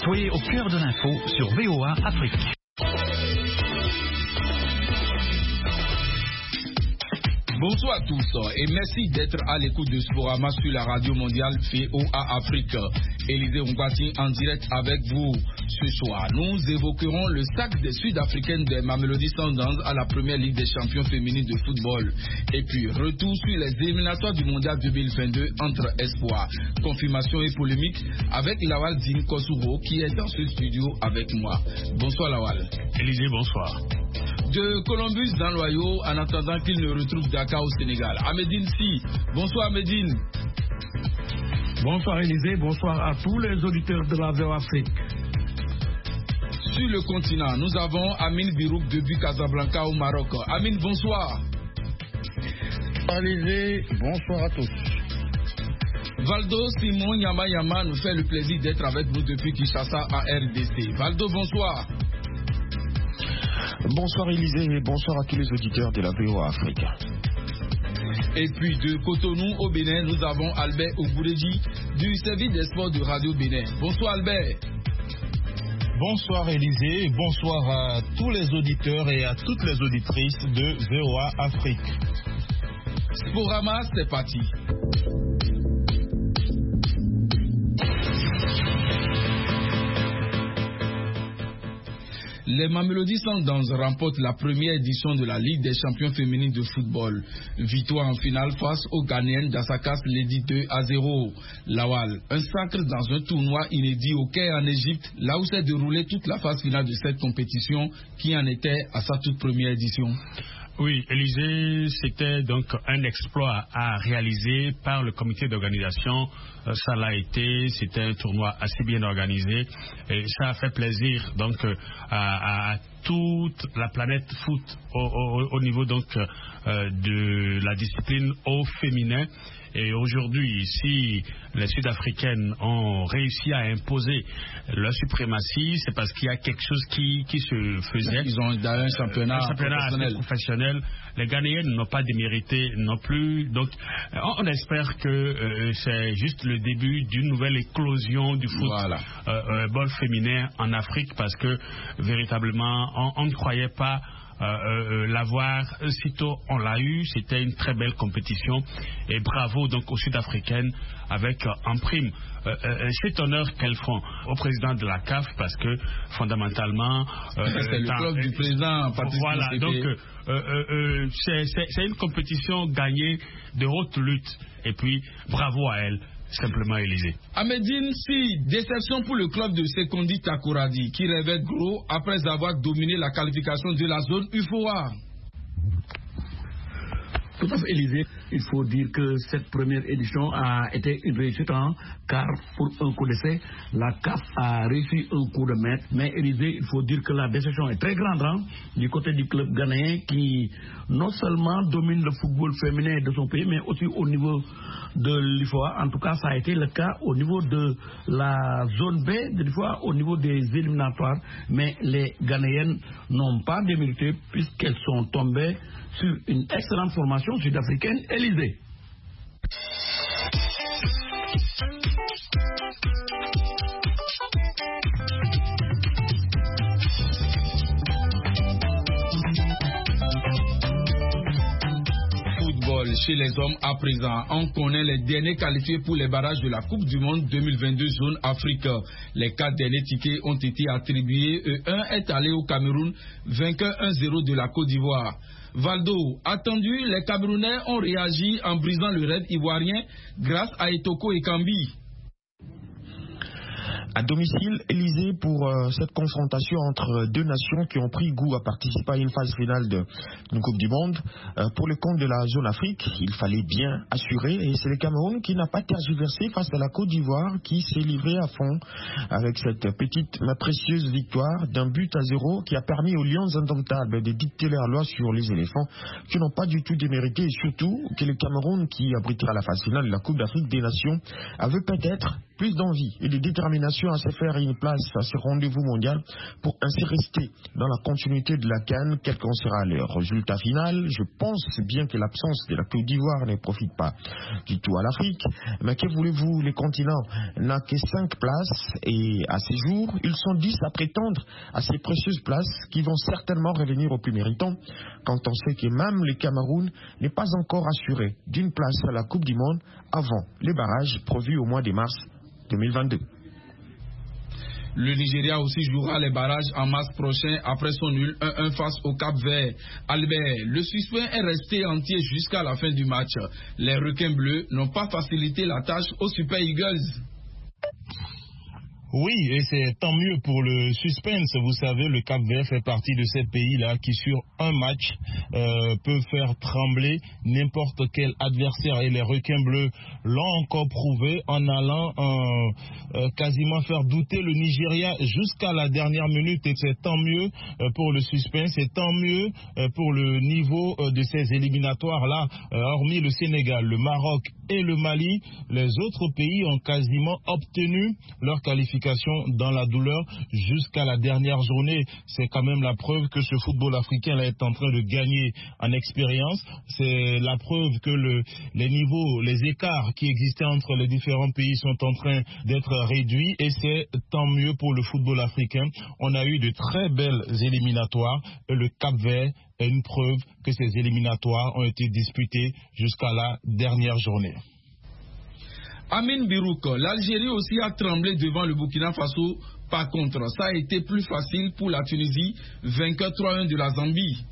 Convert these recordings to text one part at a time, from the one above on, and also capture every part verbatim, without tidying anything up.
Soyez au cœur de l'info sur V O A Afrique. Bonsoir à tous et merci d'être à l'écoute de Sporama sur la radio mondiale V O A Afrique. Élisée Ongwati en direct avec vous. Ce soir, nous évoquerons le sac des Sud-Africaines des Mamelody Sundowns à la première Ligue des champions féminines de football. Et puis, retour sur les éliminatoires du mondial deux mille vingt-deux entre espoirs. Confirmation et polémique avec Lawal Dine Kosuro qui est dans ce studio avec moi. Bonsoir Lawal. Élisée, bonsoir. De Columbus dans l'Ohio en attendant qu'il ne retrouve Dakar au Sénégal. Ahmedine Si. Bonsoir Ahmedine. Bonsoir Élisée, bonsoir à tous les auditeurs de la V O A Afrique. Sur le continent, nous avons Amine Birouk depuis Casablanca au Maroc. Amine, bonsoir. Élisée, bonsoir à tous. Valdo Simon Yama Yama nous fait le plaisir d'être avec nous depuis Kinshasa en R D C. Valdo, bonsoir. Bonsoir Élisée et bonsoir à tous les auditeurs de la V O A Afrique. Et puis de Cotonou au Bénin, nous avons Albert Ogouredji du service des sports de Radio Bénin. Bonsoir Albert. Bonsoir Élisée et bonsoir à tous les auditeurs et à toutes les auditrices de V O A Afrique. Sporama, c'est parti. Les Mamelody Sundowns remportent la première édition de la Ligue des champions féminines de football. Victoire en finale face aux Ghanéennes d'Assakas Lady deux à zéro. Lawal, un sacre dans un tournoi inédit au Caire en Égypte, là où s'est déroulée toute la phase finale de cette compétition qui en était à sa toute première édition. Oui, Élisée, c'était donc un exploit à réaliser par le comité d'organisation. Ça l'a été, c'était un tournoi assez bien organisé et ça a fait plaisir donc à, à toute la planète foot au, au, au niveau donc euh, de la discipline au féminin. Et aujourd'hui, si les Sud-Africaines ont réussi à imposer leur suprématie, c'est parce qu'il y a quelque chose qui, qui se faisait. Ils ont un championnat, un championnat professionnel. professionnel. Les Ghanéennes n'ont pas démérité non plus. Donc, on espère que euh, c'est juste le début d'une nouvelle éclosion du football voilà. euh, féminin en Afrique, parce que véritablement, on, on ne croyait pas Euh, euh, l'avoir. Sitôt on l'a eu, c'était une très belle compétition et bravo donc aux Sud-Africaines avec euh, en prime euh, euh, cet honneur qu'elles font au président de la C A F, parce que fondamentalement euh, c'est le club du président Patrice voilà Motsepe. donc euh, euh, euh, c'est, c'est, c'est une compétition gagnée de haute lutte et puis bravo à elle. Simplement Élisée. Ahmedine Si, déception pour le club de Sekondi Takoradi qui rêvait gros après avoir dominé la qualification de la zone U F O A. Tout à fait, Élisée. Il faut dire que cette première édition a été une réussite, hein, car pour un coup d'essai, la C A F a réussi un coup de maître. Mais Élisée, il faut dire que la déception est très grande, hein, du côté du club ghanéen qui non seulement domine le football féminin de son pays, mais aussi au niveau de l'U F O A. En tout cas, ça a été le cas au niveau de la zone B de l'U F O A, au niveau des éliminatoires. Mais les Ghanéennes n'ont pas démérité puisqu'elles sont tombées sur une excellente formation sud-africaine. Élisée. Chez les hommes à présent, on connaît les derniers qualifiés pour les barrages de la Coupe du Monde deux mille vingt-deux zone Afrique. Les quatre derniers tickets ont été attribués. Un est allé au Cameroun, vainqueur un zéro de la Côte d'Ivoire. Valdo, attendu, les Camerounais ont réagi en brisant le raid ivoirien grâce à Etoko Ekambi. À domicile, Élysée pour euh, cette confrontation entre deux nations qui ont pris goût à participer à une phase finale d'une Coupe du Monde. Euh, pour le compte de la zone Afrique, il fallait bien assurer, et c'est le Cameroun qui n'a pas tergiversé face à la Côte d'Ivoire qui s'est livré à fond avec cette petite mais précieuse victoire d'un but à zéro qui a permis aux Lions indomptables de dicter leur loi sur les éléphants qui n'ont pas du tout démérité, et surtout que le Cameroun qui abritera la phase finale de la Coupe d'Afrique des Nations avait peut-être plus d'envie et de détermination ambition à se faire une place à ce rendez-vous mondial pour ainsi rester dans la continuité de la CAN, quel qu'en sera le résultat final. Je pense bien que l'absence de la Côte d'Ivoire ne profite pas du tout à l'Afrique. Mais que voulez-vous, le continent n'a que cinq places et à ces jours, ils sont dix à prétendre à ces précieuses places qui vont certainement revenir aux plus méritants quand on sait que même le Cameroun n'est pas encore assuré d'une place à la Coupe du Monde avant les barrages prévus au mois de mars deux mille vingt-deux. Le Nigeria aussi jouera les barrages en mars prochain après son nul un un face au Cap-Vert. Albert, le suspens est resté entier jusqu'à la fin du match. Les requins bleus n'ont pas facilité la tâche aux Super Eagles. Oui, et c'est tant mieux pour le suspense. Vous savez, le Cap-Vert fait partie de ces pays-là qui, sur un match, euh, peut faire trembler n'importe quel adversaire. Et les requins bleus l'ont encore prouvé en allant euh, euh, quasiment faire douter le Nigeria jusqu'à la dernière minute. Et c'est tant mieux euh, pour le suspense, et tant mieux euh, pour le niveau euh, de ces éliminatoires-là. Euh, hormis le Sénégal, le Maroc et le Mali, les autres pays ont quasiment obtenu leur qualification dans la douleur jusqu'à la dernière journée. C'est quand même la preuve que ce football africain là est en train de gagner en expérience. C'est la preuve que le, les niveaux, les écarts qui existaient entre les différents pays sont en train d'être réduits, et c'est tant mieux pour le football africain. On a eu de très belles éliminatoires et le Cap-Vert est une preuve que ces éliminatoires ont été disputés jusqu'à la dernière journée. Amin Birouk, l'Algérie aussi a tremblé devant le Burkina Faso. Par contre, ça a été plus facile pour la Tunisie, vainqueur trois un de la Zambie.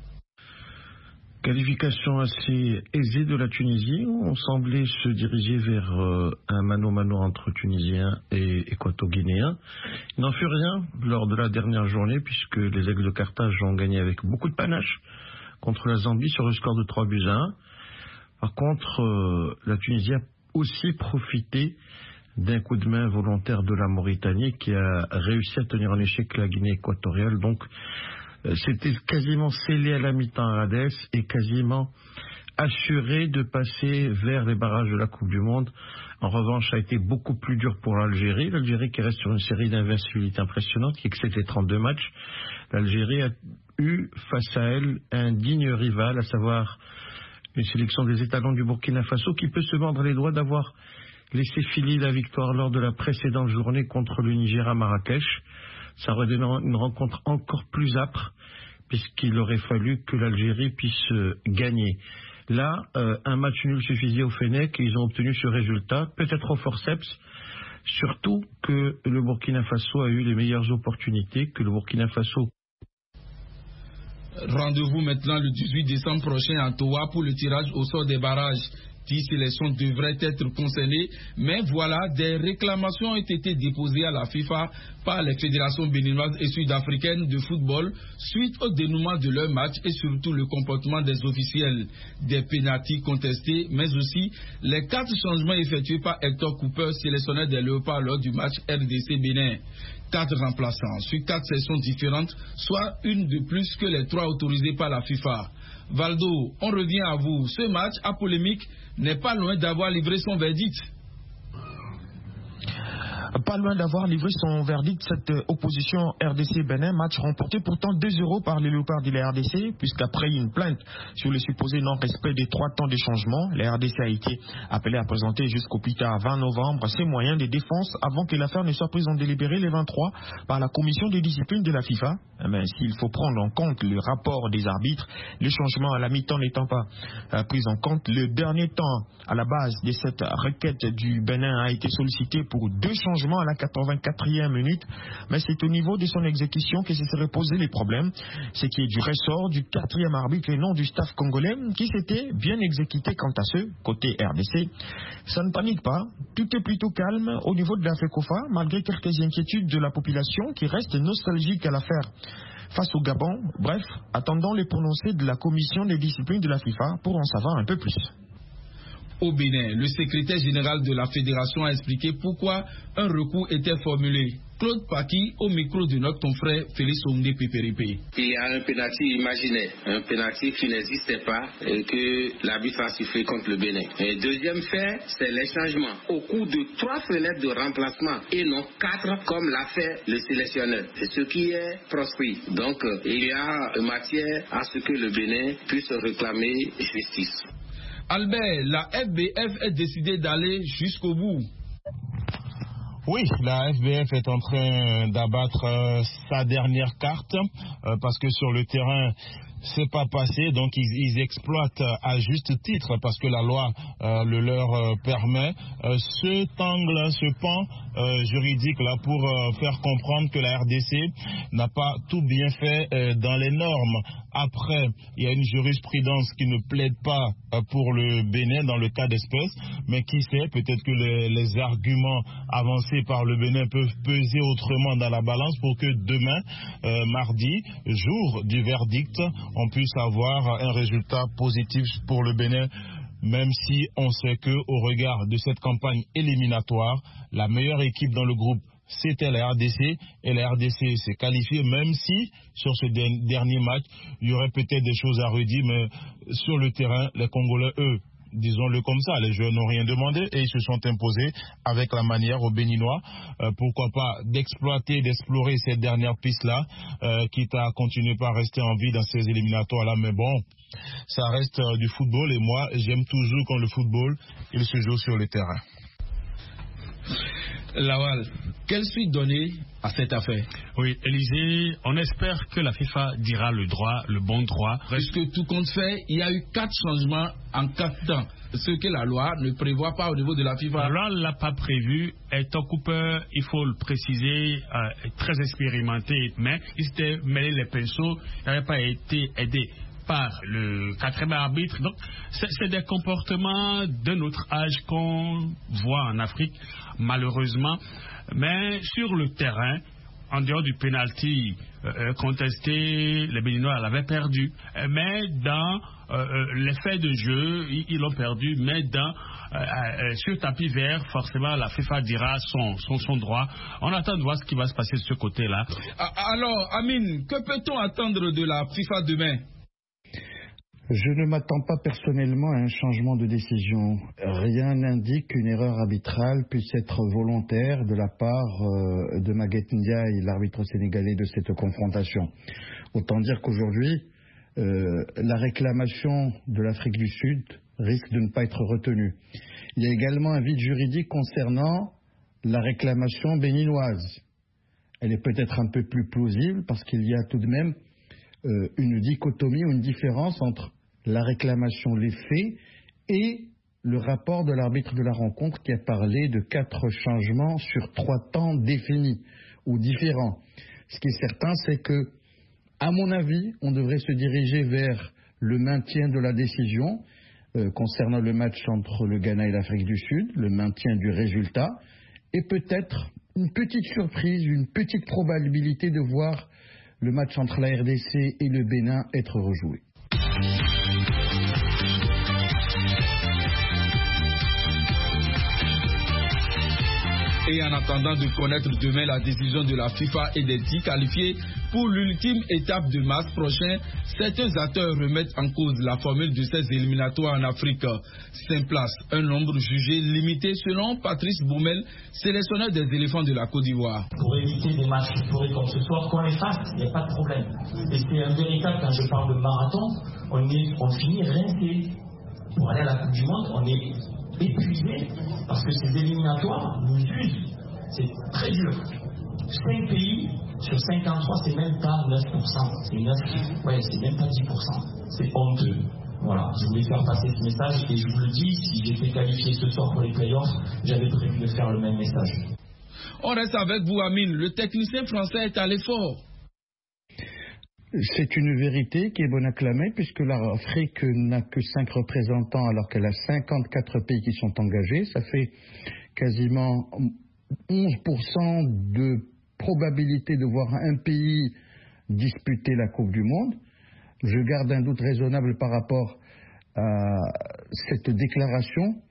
Qualification assez aisée de la Tunisie. On semblait se diriger vers euh, un mano-mano entre Tunisiens et Équato-Guinéens. Il n'en fut rien lors de la dernière journée, puisque les Aigles de Carthage ont gagné avec beaucoup de panache contre la Zambie sur le score de trois buts à un. Par contre, euh, la Tunisie a aussi profité d'un coup de main volontaire de la Mauritanie qui a réussi à tenir en échec la Guinée équatoriale. Donc euh, c'était quasiment scellé à la mi-temps à Hadès et quasiment assuré de passer vers les barrages de la Coupe du Monde. En revanche, ça a été beaucoup plus dur pour l'Algérie. L'Algérie qui reste sur une série d'invincibilité impressionnante, qui excède les trente-deux matchs. L'Algérie a eu face à elle un digne rival, à savoir une sélection des étalons du Burkina Faso qui peut se mordre les doigts d'avoir laissé filer la victoire lors de la précédente journée contre le Niger à Marrakech. Ça aurait donné une rencontre encore plus âpre puisqu'il aurait fallu que l'Algérie puisse gagner. Là, euh, un match nul suffisait au Fennec et ils ont obtenu ce résultat, peut-être au forceps, surtout que le Burkina Faso a eu les meilleures opportunités, que le Burkina Faso. Rendez-vous maintenant le dix-huit décembre prochain à Toua pour le tirage au sort des barrages. dix sélections devraient être concernées, mais voilà, des réclamations ont été déposées à la FIFA par les fédérations béninoises et sud-africaines de football suite au dénouement de leur match et surtout le comportement des officiels. Des pénaltys contestés, mais aussi les quatre changements effectués par Hector Cooper, sélectionneur des Léopards lors du match R D C Bénin. Quatre remplaçants sur quatre sessions différentes, soit une de plus que les trois autorisées par la FIFA. Valdo, on revient à vous. Ce match à polémique n'est pas loin d'avoir livré son verdict. Pas loin d'avoir livré son verdict, cette opposition R D C-Bénin, match remporté pourtant deux zéro par les Léopards de la R D C, puisqu'après une plainte sur le supposé non-respect des trois temps d'échangement, la R D C a été appelée à présenter jusqu'au plus tard vingt novembre ses moyens de défense avant que l'affaire ne soit prise en délibéré les vingt-trois par la commission des disciplines de la FIFA. Mais s'il faut prendre en compte le rapport des arbitres, les changements à la mi-temps n'étant pas euh, pris en compte, le dernier temps à la base de cette requête du Bénin a été sollicité pour deux changements à la quatre-vingt-quatrième minute, mais c'est au niveau de son exécution que se seraient posés les problèmes, ce qui est du ressort du quatrième arbitre et non du staff congolais qui s'était bien exécuté quant à ce côté R D C. Ça ne panique pas, tout est plutôt calme au niveau de la FECOFA, malgré quelques inquiétudes de la population qui reste nostalgique à l'affaire face au Gabon. Bref, attendons les prononcés de la commission des disciplines de la FIFA pour en savoir un peu plus. Au Bénin, le secrétaire général de la fédération a expliqué pourquoi un recours était formulé. Claude Paki, au micro de notre confrère Félix Omdé Pépérépé. Il y a un pénalty imaginaire, un pénalty qui n'existait pas et que l'arbitre a sifflé contre le Bénin. Et deuxième fait, c'est les changements. Au cours de trois fenêtres de remplacement et non quatre comme l'a fait le sélectionneur. C'est ce qui est proscrit. Donc il y a matière à ce que le Bénin puisse réclamer justice. Albert, la F B F est décidée d'aller jusqu'au bout. Oui, la F B F est en train d'abattre euh, sa dernière carte euh, parce que sur le terrain, c'est pas passé, donc ils, ils exploitent à juste titre parce que la loi euh, le leur euh, permet euh, cet angle, ce pan euh, juridique là pour euh, faire comprendre que la R D C n'a pas tout bien fait euh, dans les normes. Après, il y a une jurisprudence qui ne plaide pas euh, pour le Bénin dans le cas d'espèce, mais qui sait, peut-être que les, les arguments avancés par le Bénin peuvent peser autrement dans la balance pour que demain, euh, mardi, jour du verdict, on puisse avoir un résultat positif pour le Bénin, même si on sait que au regard de cette campagne éliminatoire, la meilleure équipe dans le groupe, c'était la R D C, et la R D C s'est qualifiée, même si sur ce dernier match, il y aurait peut-être des choses à redire, mais sur le terrain, les Congolais, eux, disons-le comme ça, les joueurs n'ont rien demandé et ils se sont imposés avec la manière aux Béninois, euh, pourquoi pas d'exploiter, d'explorer cette dernière piste-là, euh, quitte à continuer par rester en vie dans ces éliminatoires-là, mais bon, ça reste euh, du football et moi, j'aime toujours quand le football, il se joue sur le terrain. Lawal, quelle suite donner à cette affaire? Oui, Élisée, on espère que la FIFA dira le droit, le bon droit. Puisque tout compte fait, il y a eu quatre changements en quatre temps, ce que la loi ne prévoit pas au niveau de la FIFA. La loi ne l'a pas prévu. Étant Cooper, il faut le préciser, euh, est très expérimenté, mais il s'était mêlé les pinceaux, il n'avait pas été aidé par le quatrième arbitre. Donc, c'est des comportements de notre âge qu'on voit en Afrique, malheureusement. Mais sur le terrain, en dehors du penalty euh, contesté, les Béninois l'avaient perdu. Mais dans euh, les faits de jeu, ils, ils l'ont perdu. Mais dans euh, euh, sur tapis vert, forcément, la FIFA dira son, son, son droit. On attend de voir ce qui va se passer de ce côté-là. Alors, Amine, que peut-on attendre de la FIFA demain? Je ne m'attends pas personnellement à un changement de décision. Rien n'indique qu'une erreur arbitrale puisse être volontaire de la part euh, de Maguette Ndiaye, l'arbitre sénégalais de cette confrontation. Autant dire qu'aujourd'hui, euh, la réclamation de l'Afrique du Sud risque de ne pas être retenue. Il y a également un vide juridique concernant la réclamation béninoise. Elle est peut-être un peu plus plausible parce qu'il y a tout de même euh, une dichotomie ou une différence entre la réclamation, les faits et le rapport de l'arbitre de la rencontre qui a parlé de quatre changements sur trois temps définis ou différents. Ce qui est certain, c'est que, à mon avis, on devrait se diriger vers le maintien de la décision euh, concernant le match entre le Ghana et l'Afrique du Sud, le maintien du résultat, et peut-être une petite surprise, une petite probabilité de voir le match entre la R D C et le Bénin être rejoué. Et en attendant de connaître demain la décision de la FIFA et des dix qualifiés pour l'ultime étape de mars prochain, certains acteurs remettent en cause la formule de ces éliminatoires en Afrique. S'implace un nombre jugé limité selon Patrice Boumel, sélectionneur des éléphants de la Côte d'Ivoire. Pour éviter des matchs historiques comme ce soir, qu'on les fasse, il n'y a pas de problème. Et c'est un véritable, quand je parle de marathon, on, est, on finit rincé. Pour aller à la Coupe du Monde, on est épuisé parce que ces éliminatoires nous usent. C'est très dur. cinq pays sur cinquante-trois, c'est même pas neuf pour cent. C'est neuf, ouais, c'est même pas dix pour cent. C'est honteux. Voilà, je voulais faire passer ce message et je vous le dis, si j'étais qualifié ce soir pour les playoffs, j'avais prévu de faire le même message. On reste avec vous, Amine. Le technicien français est allé fort. C'est une vérité qui est bonne à clamer puisque l'Afrique n'a que cinq représentants alors qu'elle a cinquante-quatre pays qui sont engagés. Ça fait quasiment onze pour cent de probabilité de voir un pays disputer la Coupe du Monde. Je garde un doute raisonnable par rapport à cette déclaration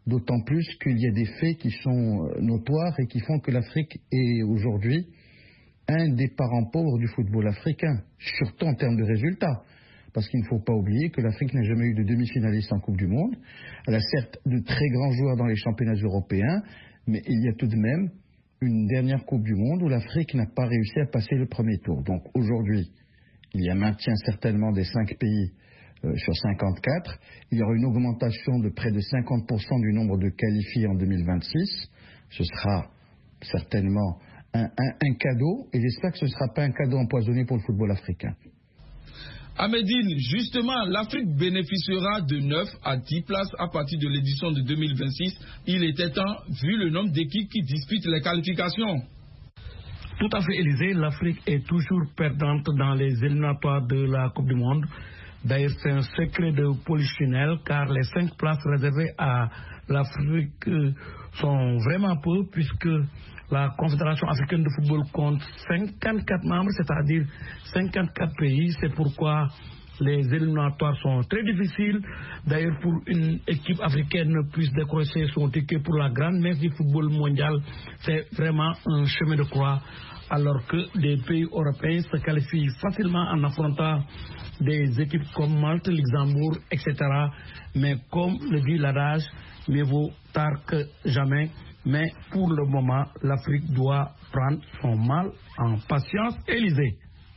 d'autant plus qu'il y a des faits qui sont notoires et qui font que l'Afrique est aujourd'hui un des parents pauvres du football africain, surtout en termes de résultats. Parce qu'il ne faut pas oublier que l'Afrique n'a jamais eu de demi-finaliste en Coupe du Monde. Elle a certes de très grands joueurs dans les championnats européens, mais il y a tout de même une dernière Coupe du Monde où l'Afrique n'a pas réussi à passer le premier tour. Donc aujourd'hui, il y a maintien certainement des cinq pays euh, sur cinquante-quatre. Il y aura une augmentation de près de cinquante pour cent du nombre de qualifiés en deux mille vingt-six. Ce sera certainement un, un, un cadeau, et j'espère que ce ne sera pas un cadeau empoisonné pour le football africain. Ahmedine, justement, l'Afrique bénéficiera de neuf à dix places à partir de l'édition de deux mille vingt-six. Il était temps, vu le nombre d'équipes qui disputent les qualifications. Tout à fait, Élysée. L'Afrique est toujours perdante dans les éliminatoires de la Coupe du Monde. D'ailleurs, c'est un secret de polichinelle, car les cinq places réservées à l'Afrique sont vraiment peu, puisque la Confédération africaine de football compte cinquante-quatre membres, c'est-à-dire cinquante-quatre pays. C'est pourquoi les éliminatoires sont très difficiles. D'ailleurs, pour une équipe africaine puisse décrocher son ticket pour la grande messe du football mondial, c'est vraiment un chemin de croix. Alors que des pays européens se qualifient facilement en affrontant des équipes comme Malte, Luxembourg, et cetera. Mais comme le dit l'adage, mieux vaut tard que jamais. Mais pour le moment, l'Afrique doit prendre son mal en patience. Élysée.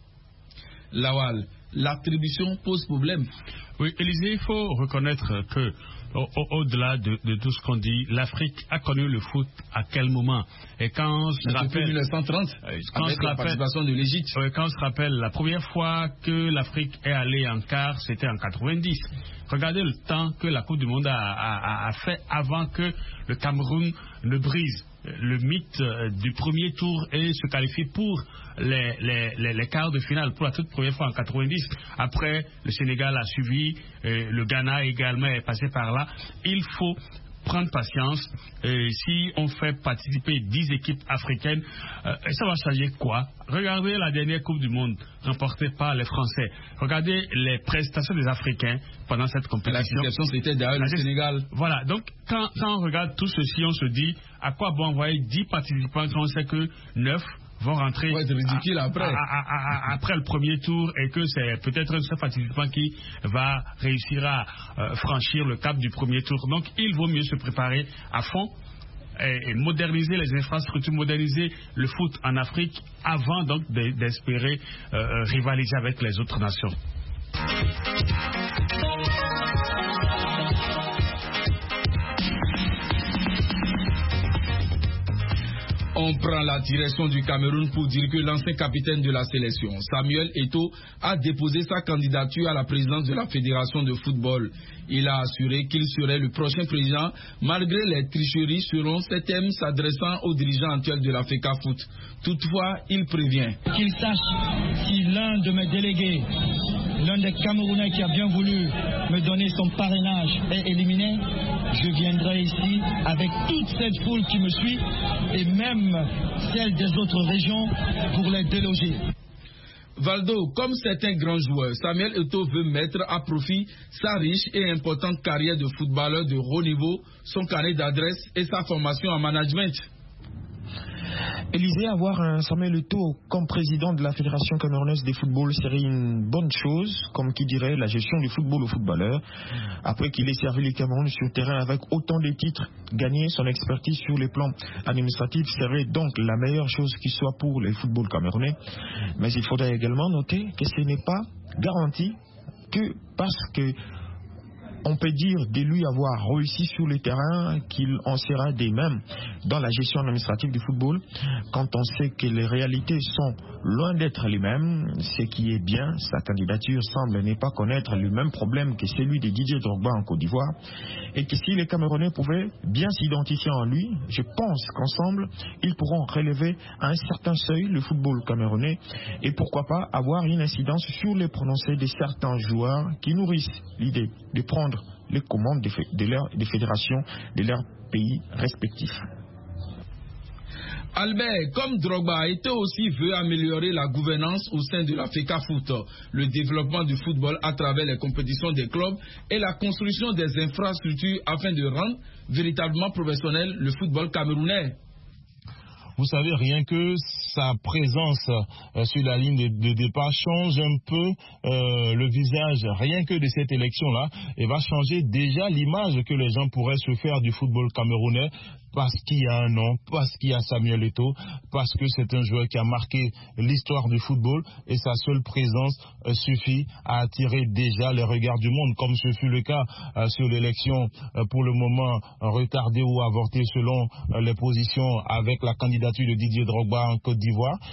Lawal, l'attribution pose problème. Oui, Élysée, il faut reconnaître que au, au-delà de, de tout ce qu'on dit, l'Afrique a connu le foot à quel moment? Et quand on se rappelle, mille neuf cent trente, quand avec on se la rappelle, participation de l'Égypte. Quand on se rappelle, la première fois que l'Afrique est allée en quart, c'était en quatre-vingt-dix. Regardez le temps que la Coupe du Monde a, a, a fait avant que le Cameroun ne brise le mythe du premier tour et se qualifie pour les, les, les, les quarts de finale pour la toute première fois en quatre-vingt-dix. Après, le Sénégal a suivi, euh, le Ghana également est passé par là. Il faut prendre patience. Et si on fait participer dix équipes africaines, euh, ça va changer quoi? Regardez la dernière Coupe du Monde remportée par les Français. Regardez les prestations des Africains pendant cette compétition. La situation, c'était derrière le Sénégal. Voilà. Donc, quand, quand on regarde tout ceci, on se dit à quoi bon envoyer dix participants quand on sait que neuf vont rentrer ouais, c'est ridicule à, après. À, à, à, après le premier tour, et que c'est peut-être un seul participant qui va réussir à euh, franchir le cap du premier tour. Donc il vaut mieux se préparer à fond et, et moderniser les infrastructures, moderniser le foot en Afrique avant donc d'espérer euh, rivaliser avec les autres nations. On prend la direction du Cameroun pour dire que l'ancien capitaine de la sélection, Samuel Eto'o, a déposé sa candidature à la présidence de la Fédération de football. Il a assuré qu'il serait le prochain président malgré les tricheries selon ses thèmes s'adressant aux dirigeants actuels de la FECAFOOT. Toutefois, il prévient. Qu'il sache si l'un de mes délégués, l'un des Camerounais qui a bien voulu me donner son parrainage est éliminé, je viendrai ici avec toute cette foule qui me suit et même celle des autres régions pour les déloger. Valdo, comme certains grands joueurs, Samuel Eto'o veut mettre à profit sa riche et importante carrière de footballeur de haut niveau, son carnet d'adresse et sa formation en management. Élysée, avoir un Samuel Eto'o comme président de la Fédération camerounaise de football serait une bonne chose, comme qui dirait la gestion du football aux footballeurs. Après qu'il ait servi le Cameroun sur terrain avec autant de titres, gagner son expertise sur les plans administratifs serait donc la meilleure chose qui soit pour le football camerounais. Mais il faudrait également noter que ce n'est pas garanti que parce que on peut dire de lui avoir réussi sur le terrain qu'il en sera des mêmes dans la gestion administrative du football, quand on sait que les réalités sont loin d'être les mêmes. Ce qui est bien, sa candidature semble ne pas connaître le même problème que celui de Didier Drogba en Côte d'Ivoire, et que si les Camerounais pouvaient bien s'identifier en lui, je pense qu'ensemble, ils pourront relever à un certain seuil le football camerounais, et pourquoi pas avoir une incidence sur les prononcés de certains joueurs qui nourrissent l'idée de prendre les commandes des, de leur, des fédérations de leurs pays respectifs. Albert, comme Drogba a été aussi veut améliorer la gouvernance au sein de la FECAFOOT, le développement du football à travers les compétitions des clubs et la construction des infrastructures afin de rendre véritablement professionnel le football camerounais. Vous savez, rien que sa présence euh, sur la ligne de, de départ change un peu euh, le visage, rien que de cette élection-là, et va changer déjà l'image que les gens pourraient se faire du football camerounais, parce qu'il y a un nom, parce qu'il y a Samuel Eto'o, parce que c'est un joueur qui a marqué l'histoire du football, et sa seule présence euh, suffit à attirer déjà les regards du monde, comme ce fut le cas euh, sur l'élection euh, pour le moment euh, retardée ou avortée selon euh, les positions avec la candidature de Didier Drogba en Côte d'Ivoire.